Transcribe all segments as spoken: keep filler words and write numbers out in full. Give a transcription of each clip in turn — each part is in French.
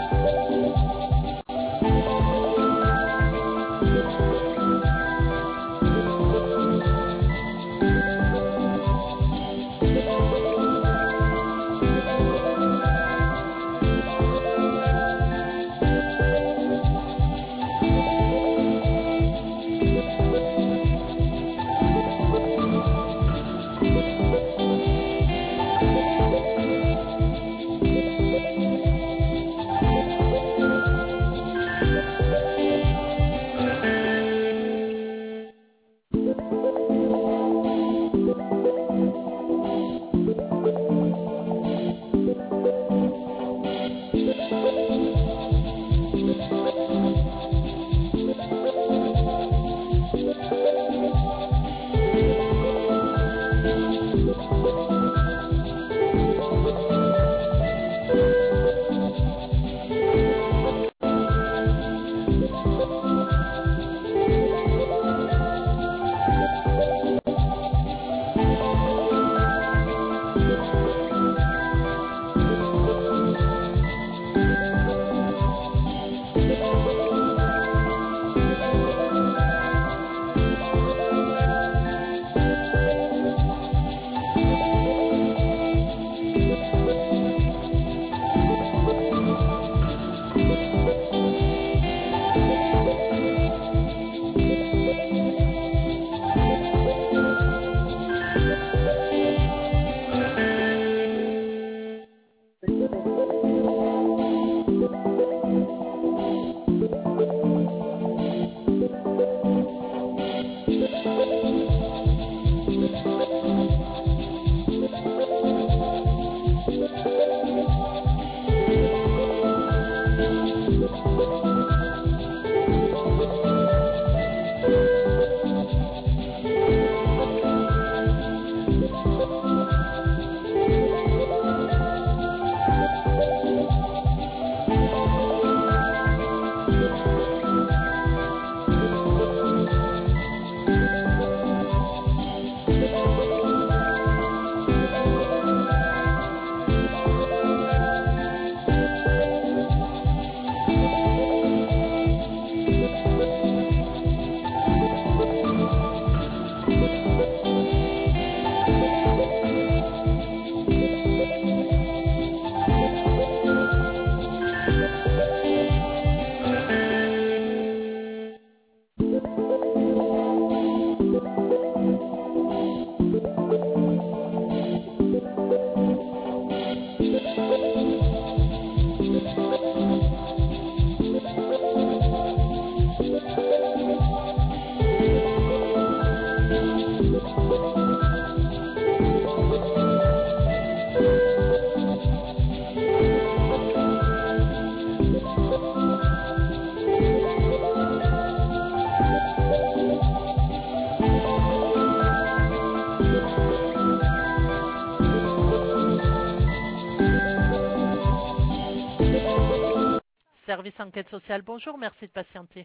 Service enquête sociale, bonjour, merci de patienter.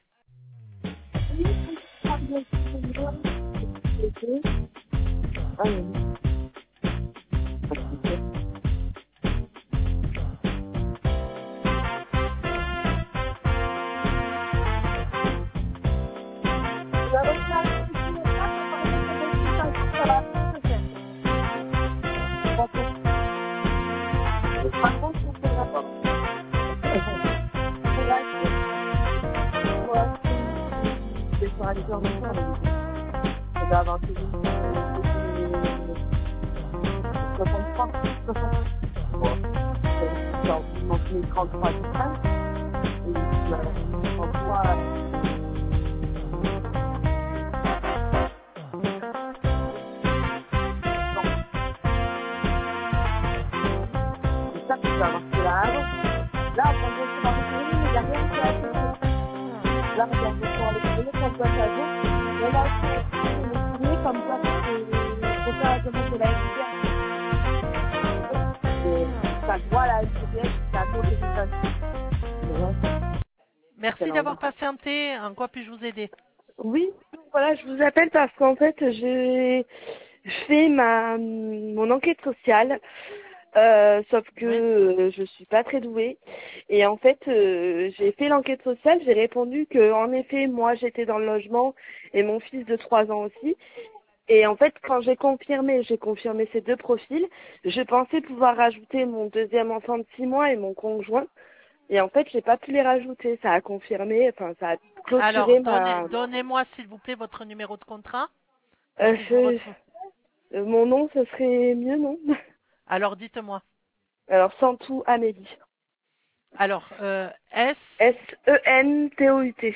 Merci d'avoir patienté. En quoi puis-je vous aider? Oui, voilà, je vous appelle parce qu'en fait, j'ai fait ma mon enquête sociale Euh, sauf que Oui. euh, je suis pas très douée. Et en fait, euh, j'ai fait l'enquête sociale, j'ai répondu que en effet, moi j'étais dans le logement et mon fils de trois ans aussi. Et en fait, quand j'ai confirmé, j'ai confirmé ces deux profils, je pensais pouvoir rajouter mon deuxième enfant de six mois et mon conjoint. Et en fait, j'ai pas pu les rajouter. Ça a confirmé, enfin, ça a Alors, clôturé donnez, ma. donnez-moi s'il vous plaît votre numéro de contrat pour Euh, que je vous je- retrouve. euh, Mon nom, ce serait mieux, non? Alors, dites-moi. Alors, Santou Amélie. Alors, euh, S, S-E-N-T-O-U-T.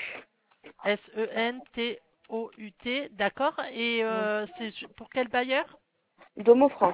S-E-N-T-O-U-T, d'accord. Et euh, c'est ju- pour quel bailleur? Domo France.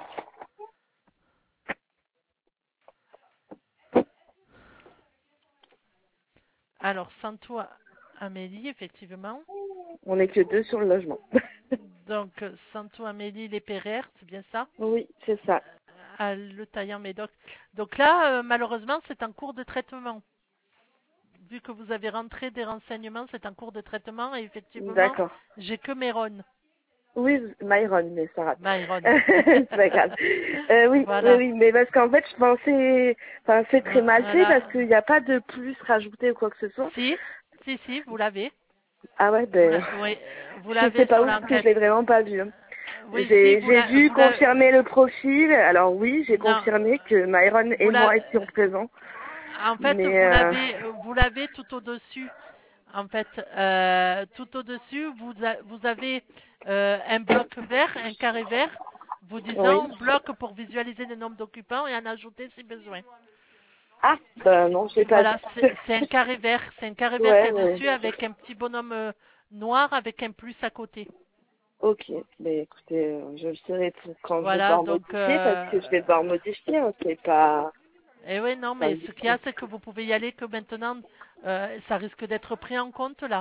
Alors, Santo Amélie, effectivement. On n'est que deux sur le logement. Donc, euh, Santo Amélie Les Perrères, c'est bien ça? Oui, c'est ça. À Le Taillant Médoc. Donc là, euh, malheureusement, c'est en cours de traitement. Vu que vous avez rentré des renseignements, c'est en cours de traitement et effectivement, D'accord. j'ai que Méron. Oui, Myron, mais ça rate. Myron. C'est pas grave. Euh, oui, oui, Voilà. oui, mais parce qu'en fait, je pensais, enfin, c'est très mal fait parce Voilà. qu'il n'y a pas de plus rajouté ou quoi que ce soit. Si, si, si, vous l'avez. Ah ouais, Vous ben, l'a- oui, vous je sais l'avez pas sur où parce que je l'enquête. l'ai vraiment pas vu, hein. Euh, Oui, si, J'ai, vous j'ai la, dû vous la, confirmer le profil. Alors oui, j'ai non, confirmé que Myron et vous la, moi étions présents. en fait, Mais vous euh, l'avez, vous l'avez tout au-dessus. En fait, euh, tout au-dessus, vous, a- vous avez euh, un bloc vert, un carré vert, vous oui. disant bloc pour visualiser le nombre d'occupants et en ajouter si besoin. Ah, ben non, j'ai pas vu. Voilà, c'est c'est un carré vert, c'est un carré vert qu'il Ouais, y a ouais. dessus avec un petit bonhomme euh, noir avec un plus à côté. Ok, mais écoutez, euh, je le saurai pour quand je vais Voilà, devoir donc modifier, parce euh, que je vais devoir modifier, hein, c'est pas, et oui, non, pas mais ce qu'il y beaucoup. a, c'est que vous pouvez y aller que maintenant, euh, ça risque d'être pris en compte là.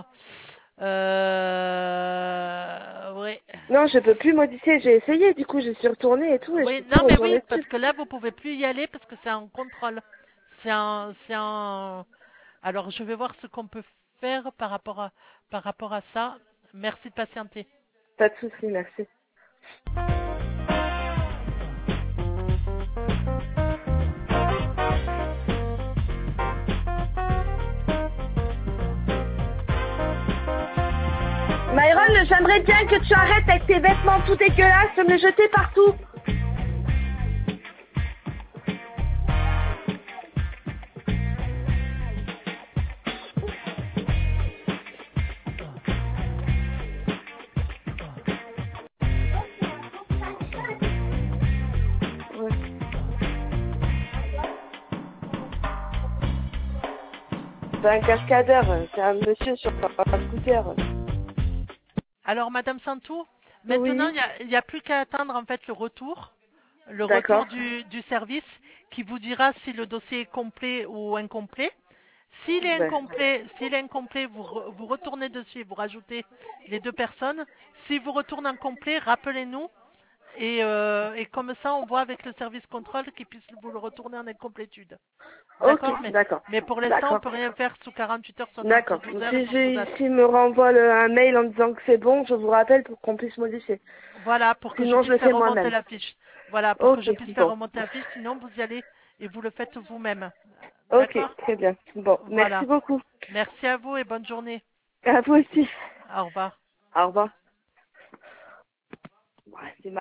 Euh, oui. Non, je peux plus modifier, j'ai essayé, du coup, je suis retournée et tout, et je Oui, peux plus non, mais oui, retourner parce dessus. que là, vous pouvez plus y aller parce que c'est en contrôle. C'est un, c'est un. Alors, je vais voir ce qu'on peut faire par rapport à, par rapport à ça. Merci de patienter. Pas de souci, merci. Myron, j'aimerais bien que tu arrêtes avec tes vêtements tout dégueulasses de me les jeter partout. Ouais. C'est un cascadeur, hein, c'est un monsieur sur un scooter. Alors, Madame Santou, maintenant, il Oui, n'y a, il y a plus qu'à attendre en fait le retour, le d'accord. retour du, du service qui vous dira si le dossier est complet ou incomplet. S'il est Ben, incomplet, s'il est incomplet, vous, re- vous retournez dessus et vous rajoutez les deux personnes. Si vous retournez en complet, rappelez-nous et, euh, et comme ça, on voit avec le service contrôle qu'il puisse vous le retourner en incomplétude. ok, D'accord, mais, d'accord, mais pour l'instant, on d'accord. peut rien faire sous quarante-huit heures, D'accord. soixante-douze heures, il Si faut que vous j'ai, attendez. s'il me renvoie le- un mail en disant que c'est bon, je vous rappelle pour qu'on puisse modifier. Voilà, pour que je Sinon, je puisse le fais faire remonter moi-même. la fiche. Voilà, pour que Ok, je puisse faire bon. remonter la fiche, sinon vous y allez et vous le faites vous-même. Ok, D'accord? très bien. Bon, merci Voilà. beaucoup. Merci à vous et bonne journée. À vous aussi. Au revoir. Au revoir. Ouais, c'est